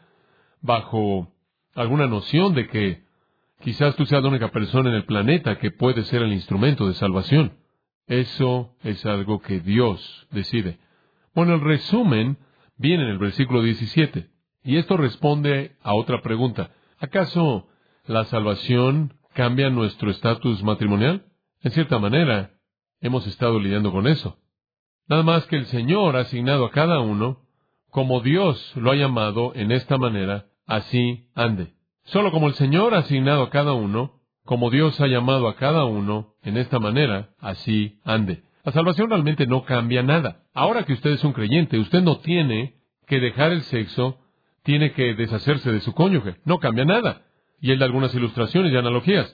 bajo alguna noción de que quizás tú seas la única persona en el planeta que puede ser el instrumento de salvación. Eso es algo que Dios decide. Bueno, el resumen viene en el versículo diecisiete. Y esto responde a otra pregunta. ¿Acaso la salvación cambia nuestro estatus matrimonial? En cierta manera, hemos estado lidiando con eso. Nada más que el Señor ha asignado a cada uno, como Dios lo ha llamado en esta manera, así ande. Solo como el Señor ha asignado a cada uno, como Dios ha llamado a cada uno, en esta manera, así ande. La salvación realmente no cambia nada. Ahora que usted es un creyente, usted no tiene que dejar el sexo, tiene que deshacerse de su cónyuge. No cambia nada. Y él da algunas ilustraciones y analogías.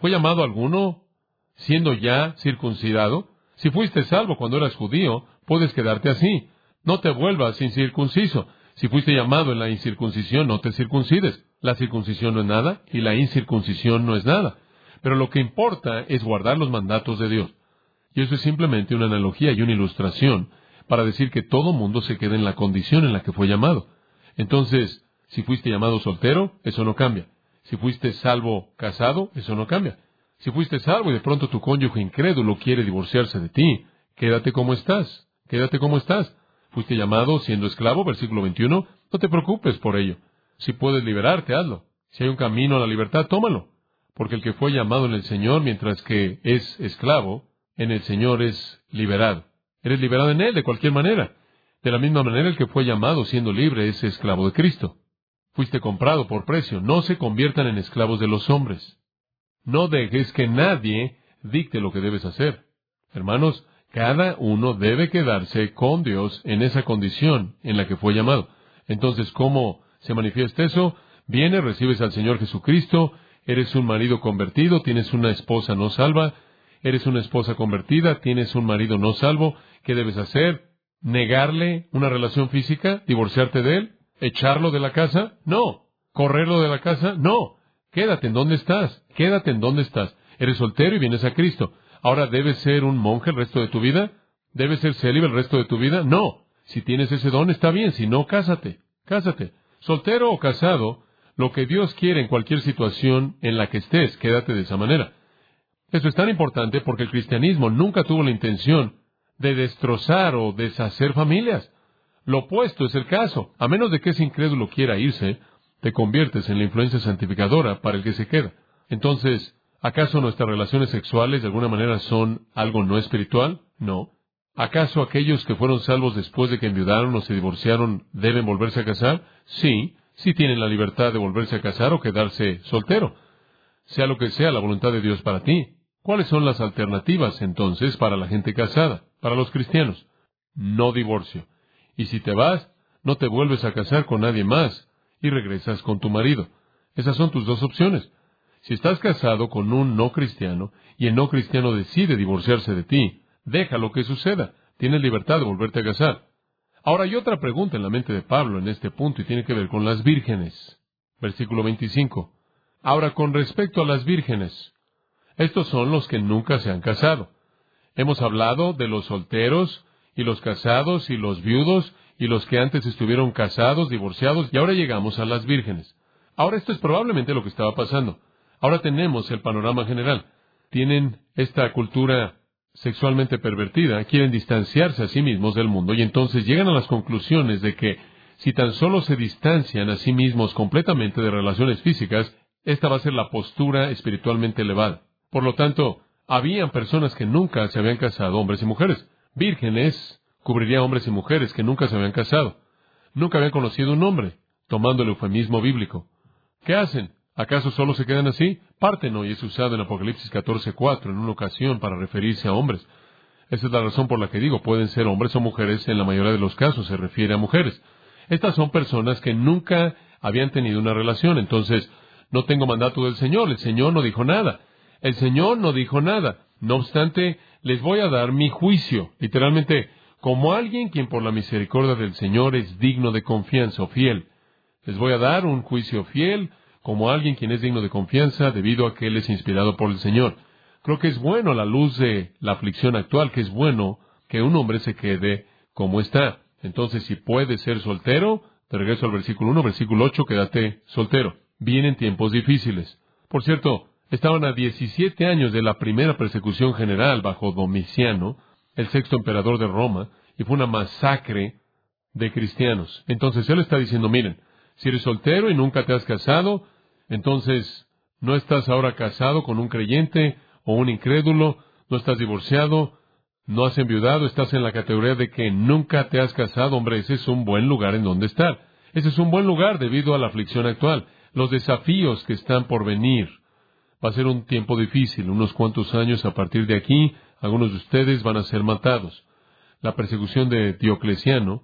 ¿Fue llamado alguno siendo ya circuncidado? Si fuiste salvo cuando eras judío, puedes quedarte así. No te vuelvas incircunciso. Si fuiste llamado en la incircuncisión, no te circuncides. La circuncisión no es nada y la incircuncisión no es nada. Pero lo que importa es guardar los mandatos de Dios. Y eso es simplemente una analogía y una ilustración para decir que todo mundo se queda en la condición en la que fue llamado. Entonces, si fuiste llamado soltero, eso no cambia. Si fuiste salvo casado, eso no cambia. Si fuiste salvo y de pronto tu cónyuge incrédulo quiere divorciarse de ti, quédate como estás, quédate como estás. Fuiste llamado siendo esclavo, versículo veintiuno, no te preocupes por ello. Si puedes liberarte, hazlo. Si hay un camino a la libertad, tómalo. Porque el que fue llamado en el Señor, mientras que es esclavo, en el Señor es liberado. Eres liberado en Él de cualquier manera. De la misma manera, el que fue llamado siendo libre es esclavo de Cristo. Fuiste comprado por precio. No se conviertan en esclavos de los hombres. No dejes que nadie dicte lo que debes hacer. Hermanos, cada uno debe quedarse con Dios en esa condición en la que fue llamado. Entonces, ¿cómo se manifiesta eso? Vienes, recibes al Señor Jesucristo, eres un marido convertido, tienes una esposa no salva, eres una esposa convertida, tienes un marido no salvo. ¿Qué debes hacer? ¿Negarle una relación física? ¿Divorciarte de él? ¿Echarlo de la casa? No. ¿Correrlo de la casa? No. Quédate en donde estás. Quédate en donde estás. Eres soltero y vienes a Cristo. Ahora, ¿debes ser un monje el resto de tu vida? ¿Debes ser célibe el resto de tu vida? No. Si tienes ese don, está bien. Si no, cásate. Cásate. Soltero o casado, lo que Dios quiere en cualquier situación en la que estés, quédate de esa manera. Esto es tan importante porque el cristianismo nunca tuvo la intención de destrozar o deshacer familias. Lo opuesto es el caso. A menos de que ese incrédulo quiera irse, te conviertes en la influencia santificadora para el que se queda. Entonces, ¿acaso nuestras relaciones sexuales de alguna manera son algo no espiritual? No. ¿Acaso aquellos que fueron salvos después de que enviudaron o se divorciaron deben volverse a casar? Sí, sí tienen la libertad de volverse a casar o quedarse soltero. Sea lo que sea la voluntad de Dios para ti. ¿Cuáles son las alternativas, entonces, para la gente casada, para los cristianos? No divorcio. Y si te vas, no te vuelves a casar con nadie más y regresas con tu marido. Esas son tus dos opciones. Si estás casado con un no cristiano y el no cristiano decide divorciarse de ti, déjalo que suceda. Tienes libertad de volverte a casar. Ahora hay otra pregunta en la mente de Pablo en este punto y tiene que ver con las vírgenes. Versículo veinticinco. Ahora, con respecto a las vírgenes, estos son los que nunca se han casado. Hemos hablado de los solteros y los casados y los viudos y los que antes estuvieron casados, divorciados, y ahora llegamos a las vírgenes. Ahora esto es probablemente lo que estaba pasando. Ahora tenemos el panorama general. Tienen esta cultura sexualmente pervertida, quieren distanciarse a sí mismos del mundo y entonces llegan a las conclusiones de que si tan solo se distancian a sí mismos completamente de relaciones físicas, esta va a ser la postura espiritualmente elevada. Por lo tanto, habían personas que nunca se habían casado, hombres y mujeres. Vírgenes cubriría hombres y mujeres que nunca se habían casado. Nunca habían conocido un hombre, tomando el eufemismo bíblico. ¿Qué hacen? ¿Acaso solo se quedan así? Parten hoy es usado en Apocalipsis catorce cuatro en una ocasión para referirse a hombres. Esa es la razón por la que digo, pueden ser hombres o mujeres, en la mayoría de los casos se refiere a mujeres. Estas son personas que nunca habían tenido una relación, entonces, no tengo mandato del Señor, el Señor no dijo nada. El Señor no dijo nada. No obstante, les voy a dar mi juicio, literalmente, como alguien quien por la misericordia del Señor es digno de confianza o fiel. Les voy a dar un juicio fiel, como alguien quien es digno de confianza, debido a que Él es inspirado por el Señor. Creo que es bueno a la luz de la aflicción actual, que es bueno que un hombre se quede como está. Entonces, si puedes ser soltero, te regreso al versículo uno, versículo ocho, quédate soltero. Vienen tiempos difíciles. Por cierto, estaban a diecisiete años de la primera persecución general bajo Domiciano, el sexto emperador de Roma, y fue una masacre de cristianos. Entonces él está diciendo, miren, si eres soltero y nunca te has casado, entonces no estás ahora casado con un creyente o un incrédulo, no estás divorciado, no has enviudado, estás en la categoría de que nunca te has casado. Hombre, ese es un buen lugar en donde estar. Ese es un buen lugar debido a la aflicción actual, los desafíos que están por venir. Va a ser un tiempo difícil, unos cuantos años a partir de aquí, algunos de ustedes van a ser matados. La persecución de Diocleciano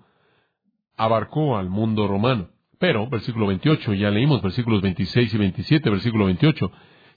abarcó al mundo romano. Pero, versículo veintiocho, ya leímos versículos veintiséis y veintisiete, versículo veintiocho,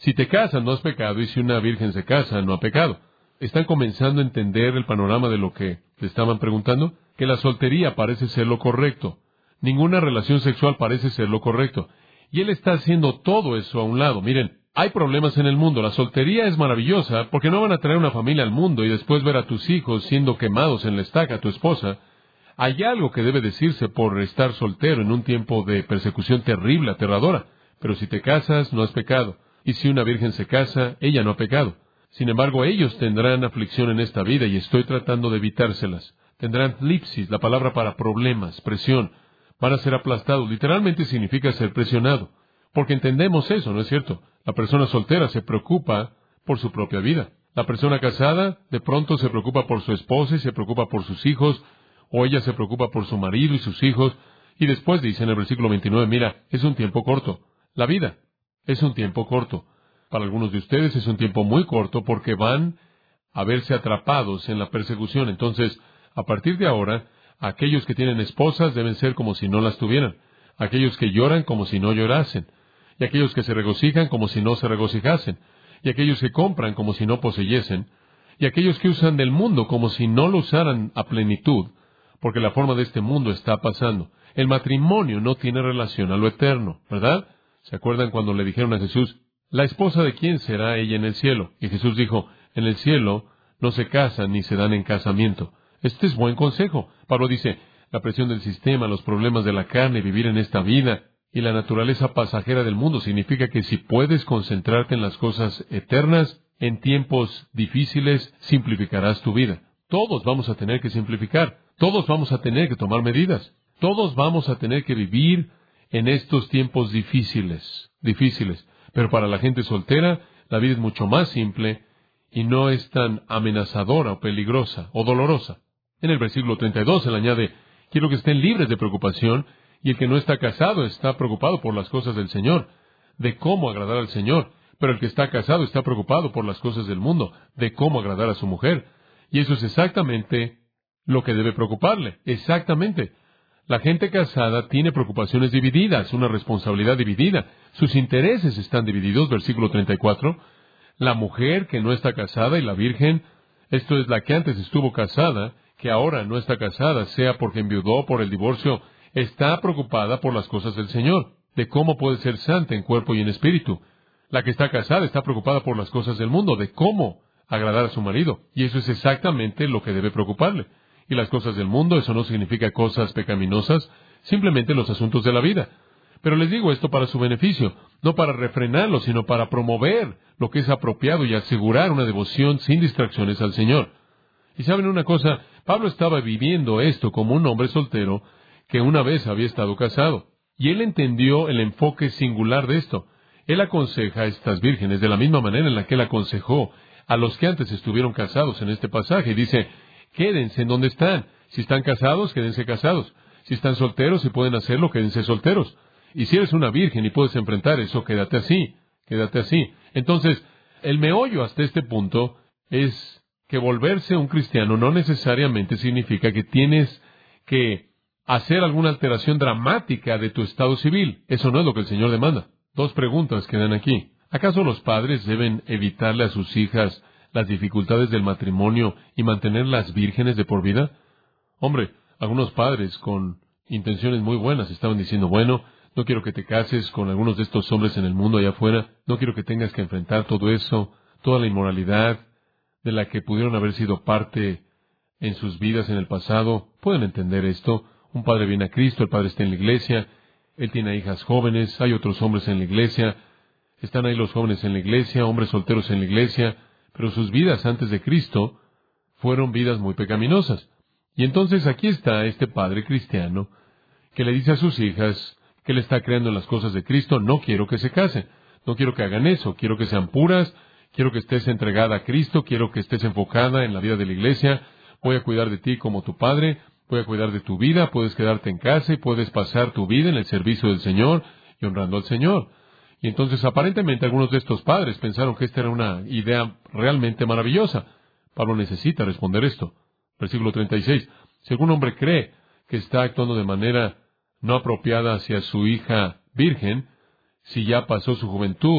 Si te casas, no has pecado, y si una virgen se casa, no ha pecado. ¿Están comenzando a entender el panorama de lo que le estaban preguntando? Que la soltería parece ser lo correcto. Ninguna relación sexual parece ser lo correcto. Y él está haciendo todo eso a un lado. Miren, hay problemas en el mundo. La soltería es maravillosa porque no van a traer una familia al mundo y después ver a tus hijos siendo quemados en la estaca, tu esposa. Hay algo que debe decirse por estar soltero en un tiempo de persecución terrible, aterradora. Pero si te casas, no has pecado. Y si una virgen se casa, ella no ha pecado. Sin embargo, ellos tendrán aflicción en esta vida y estoy tratando de evitárselas. Tendrán lipsis, la palabra para problemas, presión. Van a ser aplastados. Literalmente significa ser presionado. Porque entendemos eso, ¿no es cierto? La persona soltera se preocupa por su propia vida. La persona casada de pronto se preocupa por su esposa y se preocupa por sus hijos, o ella se preocupa por su marido y sus hijos. Y después dice en el versículo veintinueve, mira, es un tiempo corto. La vida es un tiempo corto. Para algunos de ustedes es un tiempo muy corto porque van a verse atrapados en la persecución. Entonces, a partir de ahora, aquellos que tienen esposas deben ser como si no las tuvieran. Aquellos que lloran como si no llorasen. Y aquellos que se regocijan como si no se regocijasen. Y aquellos que compran como si no poseyesen. Y aquellos que usan del mundo como si no lo usaran a plenitud. Porque la forma de este mundo está pasando. El matrimonio no tiene relación a lo eterno, ¿verdad? ¿Se acuerdan cuando le dijeron a Jesús, la esposa de quién será ella en el cielo? Y Jesús dijo, en el cielo no se casan ni se dan en casamiento. Este es buen consejo. Pablo dice, la presión del sistema, los problemas de la carne, vivir en esta vida y la naturaleza pasajera del mundo significa que si puedes concentrarte en las cosas eternas, en tiempos difíciles, simplificarás tu vida. Todos vamos a tener que simplificar. Todos vamos a tener que tomar medidas. Todos vamos a tener que vivir en estos tiempos difíciles, difíciles. Pero para la gente soltera, la vida es mucho más simple y no es tan amenazadora o peligrosa o dolorosa. En el versículo treinta y dos él añade, quiero que estén libres de preocupación, y el que no está casado está preocupado por las cosas del Señor, de cómo agradar al Señor. Pero el que está casado está preocupado por las cosas del mundo, de cómo agradar a su mujer. Y eso es exactamente lo que debe preocuparle. Exactamente. La gente casada tiene preocupaciones divididas, una responsabilidad dividida. Sus intereses están divididos, versículo treinta y cuatro. La mujer que no está casada y la virgen, esto es la que antes estuvo casada, que ahora no está casada, sea porque enviudó por el divorcio, está preocupada por las cosas del Señor, de cómo puede ser santa en cuerpo y en espíritu. La que está casada está preocupada por las cosas del mundo, de cómo agradar a su marido. Y eso es exactamente lo que debe preocuparle. Y las cosas del mundo, eso no significa cosas pecaminosas, simplemente los asuntos de la vida. Pero les digo esto para su beneficio, no para refrenarlo, sino para promover lo que es apropiado y asegurar una devoción sin distracciones al Señor. Y saben una cosa, Pablo estaba viviendo esto como un hombre soltero que una vez había estado casado. Y él entendió el enfoque singular de esto. Él aconseja a estas vírgenes de la misma manera en la que él aconsejó a los que antes estuvieron casados en este pasaje. Y dice, quédense en donde están. Si están casados, quédense casados. Si están solteros y pueden hacerlo, quédense solteros. Y si eres una virgen y puedes enfrentar eso, quédate así, quédate así. Entonces, el meollo hasta este punto es que volverse un cristiano no necesariamente significa que tienes que hacer alguna alteración dramática de tu estado civil. Eso no es lo que el Señor demanda. Dos preguntas quedan aquí. ¿Acaso los padres deben evitarle a sus hijas las dificultades del matrimonio y mantenerlas vírgenes de por vida? Hombre, algunos padres con intenciones muy buenas estaban diciendo, bueno, no quiero que te cases con algunos de estos hombres en el mundo allá afuera, no quiero que tengas que enfrentar todo eso, toda la inmoralidad de la que pudieron haber sido parte en sus vidas en el pasado. Pueden entender esto. Un padre viene a Cristo, el padre está en la iglesia, él tiene hijas jóvenes, hay otros hombres en la iglesia, están ahí los jóvenes en la iglesia, hombres solteros en la iglesia, pero sus vidas antes de Cristo fueron vidas muy pecaminosas. Y entonces aquí está este padre cristiano que le dice a sus hijas que le está creando en las cosas de Cristo, no quiero que se casen, no quiero que hagan eso, quiero que sean puras, quiero que estés entregada a Cristo, quiero que estés enfocada en la vida de la iglesia, voy a cuidar de ti como tu padre, voy a cuidar de tu vida, puedes quedarte en casa y puedes pasar tu vida en el servicio del Señor y honrando al Señor. Y entonces aparentemente algunos de estos padres pensaron que esta era una idea realmente maravillosa. Pablo necesita responder esto. Versículo treinta y seis. Si algún hombre cree que está actuando de manera no apropiada hacia su hija virgen, si ya pasó su juventud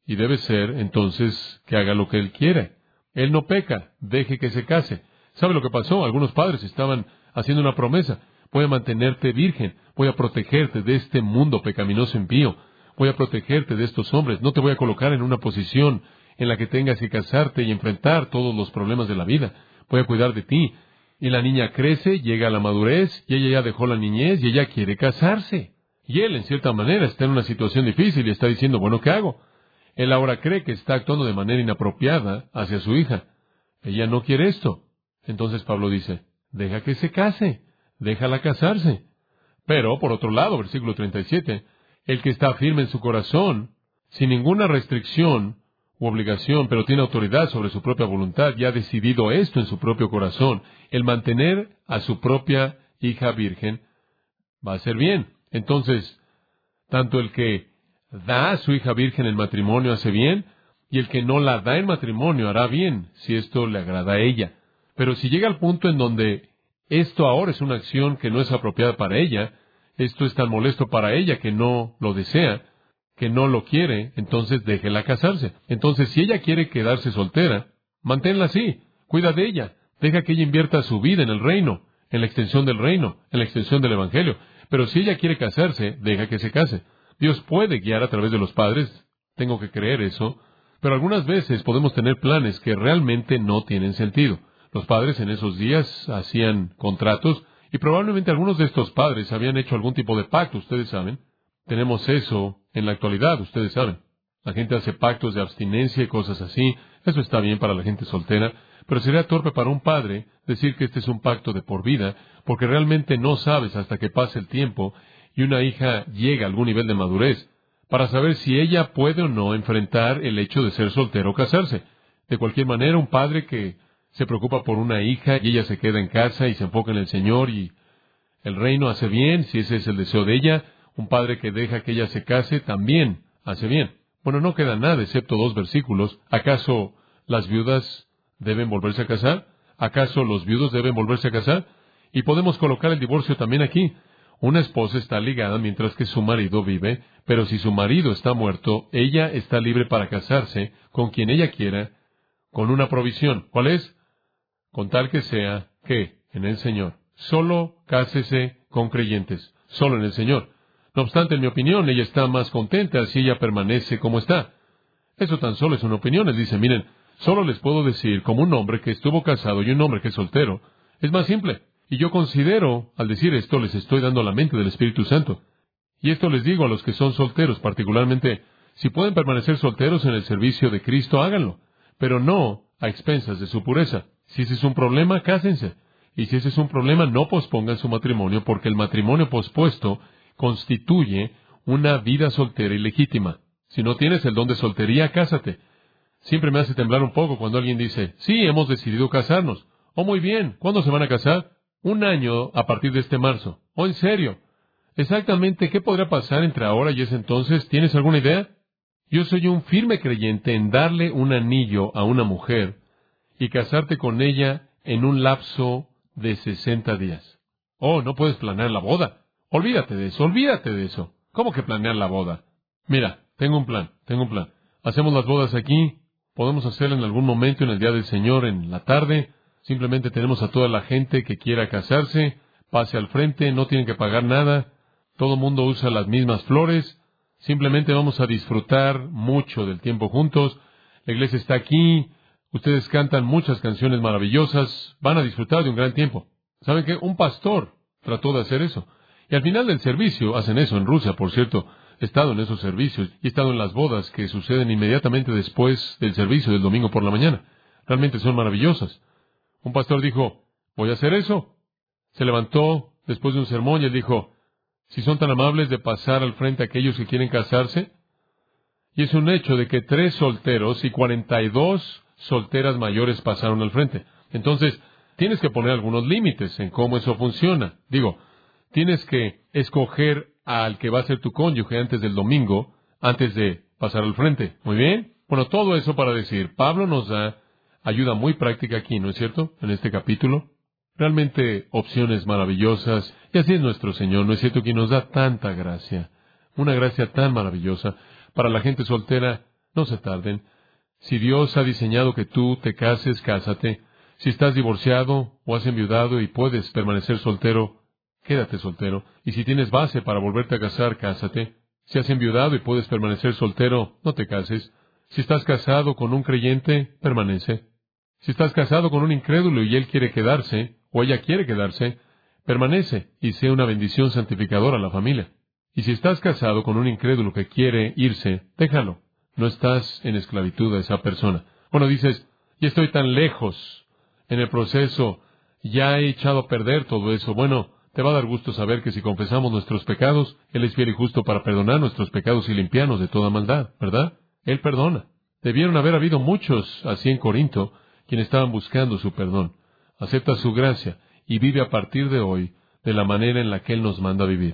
y debe ser, entonces, que haga lo que él quiere. Él no peca, deje que se case. ¿Sabe lo que pasó? Algunos padres estaban haciendo una promesa. Voy a mantenerte virgen, voy a protegerte de este mundo pecaminoso impío, voy a protegerte de estos hombres, no te voy a colocar en una posición en la que tengas que casarte y enfrentar todos los problemas de la vida. Voy a cuidar de ti. Y la niña crece, llega a la madurez, y ella ya dejó la niñez, y ella quiere casarse. Y él, en cierta manera, está en una situación difícil y está diciendo, bueno, ¿qué hago? Él ahora cree que está actuando de manera inapropiada hacia su hija. Ella no quiere esto. Entonces Pablo dice, deja que se case, déjala casarse. Pero, por otro lado, versículo treinta y siete, el que está firme en su corazón, sin ninguna restricción u obligación, pero tiene autoridad sobre su propia voluntad y ha decidido esto en su propio corazón, el mantener a su propia hija virgen, va a ser bien. Entonces, tanto el que da a su hija virgen en matrimonio hace bien, y el que no la da en matrimonio hará bien, si esto le agrada a ella. Pero si llega al punto en donde esto ahora es una acción que no es apropiada para ella, esto es tan molesto para ella que no lo desea, que no lo quiere, entonces déjela casarse. Entonces, si ella quiere quedarse soltera, manténla así, cuida de ella, deja que ella invierta su vida en el reino, en la extensión del reino, en la extensión del evangelio. Pero si ella quiere casarse, deja que se case. Dios puede guiar a través de los padres, tengo que creer eso, pero algunas veces podemos tener planes que realmente no tienen sentido. Los padres en esos días hacían contratos, y probablemente algunos de estos padres habían hecho algún tipo de pacto, ustedes saben. Tenemos eso en la actualidad, ustedes saben. La gente hace pactos de abstinencia y cosas así. Eso está bien para la gente soltera, pero sería torpe para un padre decir que este es un pacto de por vida, porque realmente no sabes hasta que pase el tiempo y una hija llega a algún nivel de madurez, para saber si ella puede o no enfrentar el hecho de ser soltero o casarse. De cualquier manera, un padre que se preocupa por una hija y ella se queda en casa y se enfoca en el Señor y el reino hace bien, si ese es el deseo de ella. Un padre que deja que ella se case también hace bien. Bueno, no queda nada excepto dos versículos. ¿Acaso las viudas deben volverse a casar? ¿Acaso los viudos deben volverse a casar? Y podemos colocar el divorcio también aquí. Una esposa está ligada mientras que su marido vive, pero si su marido está muerto, ella está libre para casarse con quien ella quiera, con una provisión. ¿Cuál es? Con tal que sea, ¿qué? En el Señor. Solo cásese con creyentes, solo en el Señor. No obstante, en mi opinión, ella está más contenta si ella permanece como está. Eso tan solo es una opinión. Él dice, miren, solo les puedo decir, como un hombre que estuvo casado y un hombre que es soltero, es más simple. Y yo considero, al decir esto, les estoy dando la mente del Espíritu Santo. Y esto les digo a los que son solteros, particularmente, si pueden permanecer solteros en el servicio de Cristo, háganlo, pero no a expensas de su pureza. Si ese es un problema, cásense. Y si ese es un problema, no pospongan su matrimonio, porque el matrimonio pospuesto constituye una vida soltera ilegítima. Si no tienes el don de soltería, cásate. Siempre me hace temblar un poco cuando alguien dice, sí, hemos decidido casarnos. Oh, muy bien, ¿cuándo se van a casar? Un año a partir de este marzo. Oh, ¿en serio? Exactamente, ¿qué podrá pasar entre ahora y ese entonces? ¿Tienes alguna idea? Yo soy un firme creyente en darle un anillo a una mujer y casarte con ella en un lapso de sesenta días. Oh, no puedes planear la boda. Olvídate de eso, olvídate de eso. ¿Cómo que planear la boda? Mira, tengo un plan, tengo un plan. Hacemos las bodas aquí, podemos hacerlo en algún momento en el día del Señor, en la tarde. Simplemente tenemos a toda la gente que quiera casarse, pase al frente, no tienen que pagar nada. Todo el mundo usa las mismas flores. Simplemente vamos a disfrutar mucho del tiempo juntos. La iglesia está aquí. Ustedes cantan muchas canciones maravillosas. Van a disfrutar de un gran tiempo. ¿Saben qué? Un pastor trató de hacer eso. Y al final del servicio, hacen eso en Rusia, por cierto. He estado en esos servicios y he estado en las bodas que suceden inmediatamente después del servicio del domingo por la mañana. Realmente son maravillosas. Un pastor dijo, voy a hacer eso. Se levantó después de un sermón y él dijo, si son tan amables de pasar al frente a aquellos que quieren casarse. Y es un hecho de que tres solteros y cuarenta y dos solteras mayores pasaron al frente. Entonces, tienes que poner algunos límites en cómo eso funciona. Digo, tienes que escoger al que va a ser tu cónyuge antes del domingo, antes de pasar al frente. ¿Muy bien? Bueno, todo eso para decir, Pablo nos da ayuda muy práctica aquí, ¿no es cierto? En este capítulo. Realmente opciones maravillosas. Y así es nuestro Señor, ¿no es cierto? Que nos da tanta gracia. Una gracia tan maravillosa. Para la gente soltera, No se tarden. Si Dios ha diseñado que tú te cases, cásate. Si estás divorciado o has enviudado y puedes permanecer soltero, quédate soltero. Y si tienes base para volverte a casar, cásate. Si has enviudado y puedes permanecer soltero, no te cases. Si estás casado con un creyente, permanece. Si estás casado con un incrédulo y él quiere quedarse, o ella quiere quedarse, permanece y sea una bendición santificadora a la familia. Y si estás casado con un incrédulo que quiere irse, déjalo. No estás en esclavitud a esa persona. Bueno, dices, ya estoy tan lejos en el proceso, ya he echado a perder todo eso. Bueno, te va a dar gusto saber que si confesamos nuestros pecados, Él es fiel y justo para perdonar nuestros pecados y limpiarnos de toda maldad, ¿verdad? Él perdona. Debieron haber habido muchos así en Corinto, quienes estaban buscando su perdón. Acepta su gracia y vive a partir de hoy de la manera en la que Él nos manda vivir.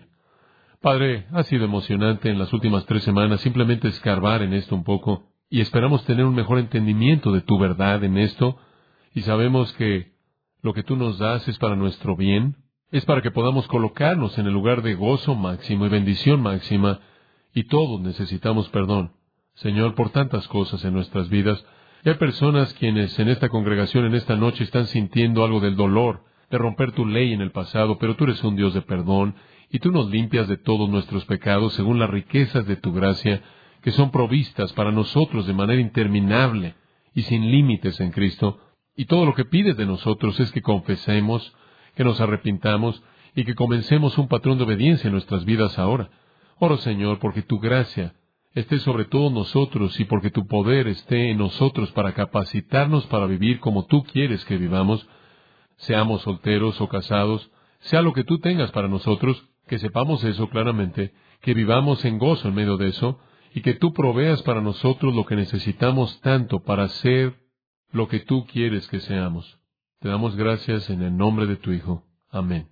Padre, ha sido emocionante en las últimas tres semanas simplemente escarbar en esto un poco, y esperamos tener un mejor entendimiento de tu verdad en esto, y sabemos que lo que tú nos das es para nuestro bien, es para que podamos colocarnos en el lugar de gozo máximo y bendición máxima, y todos necesitamos perdón, Señor, por tantas cosas en nuestras vidas. Y hay personas quienes en esta congregación en esta noche están sintiendo algo del dolor de romper tu ley en el pasado, pero tú eres un Dios de perdón, y tú nos limpias de todos nuestros pecados según las riquezas de tu gracia, que son provistas para nosotros de manera interminable y sin límites en Cristo. Y todo lo que pides de nosotros es que confesemos, que nos arrepintamos y que comencemos un patrón de obediencia en nuestras vidas ahora. Oro, Señor, porque tu gracia esté sobre todos nosotros y porque tu poder esté en nosotros para capacitarnos para vivir como tú quieres que vivamos, seamos solteros o casados, sea lo que tú tengas para nosotros, que sepamos eso claramente, que vivamos en gozo en medio de eso, y que tú proveas para nosotros lo que necesitamos tanto para ser lo que tú quieres que seamos. Te damos gracias en el nombre de tu Hijo. Amén.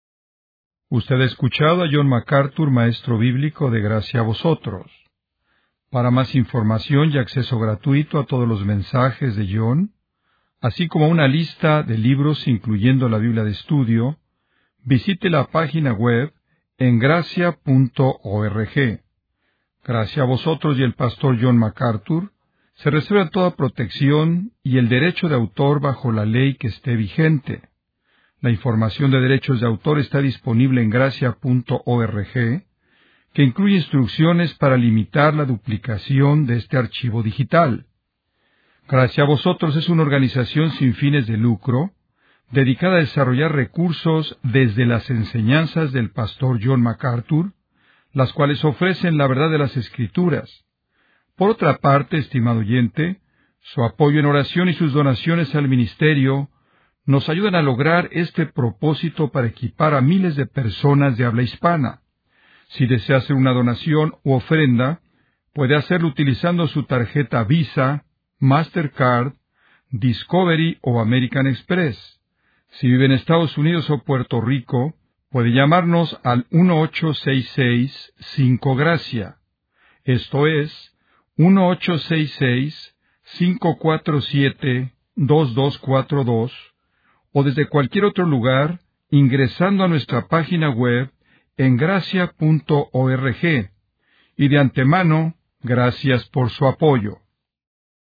Usted ha escuchado a John MacArthur, maestro bíblico de Gracia a Vosotros. Para más información y acceso gratuito a todos los mensajes de John, así como una lista de libros incluyendo la Biblia de estudio, visite la página web en gracia punto org. Gracia a vosotros y el pastor John MacArthur se reserva toda protección y el derecho de autor bajo la ley que esté vigente. La información de derechos de autor está disponible en gracia punto org, que incluye instrucciones para limitar la duplicación de este archivo digital. Gracia a vosotros es una organización sin fines de lucro, dedicada a desarrollar recursos desde las enseñanzas del pastor John MacArthur, las cuales ofrecen la verdad de las Escrituras. Por otra parte, estimado oyente, su apoyo en oración y sus donaciones al ministerio nos ayudan a lograr este propósito para equipar a miles de personas de habla hispana. Si desea hacer una donación u ofrenda, puede hacerlo utilizando su tarjeta Visa, Mastercard, Discovery o American Express. Si vive en Estados Unidos o Puerto Rico, puede llamarnos al uno ocho seis seis cinco Gracia. Esto es uno ocho seis seis cinco cuatro siete dos dos cuatro dos, o desde cualquier otro lugar ingresando a nuestra página web en gracia punto org. Y de antemano, gracias por su apoyo.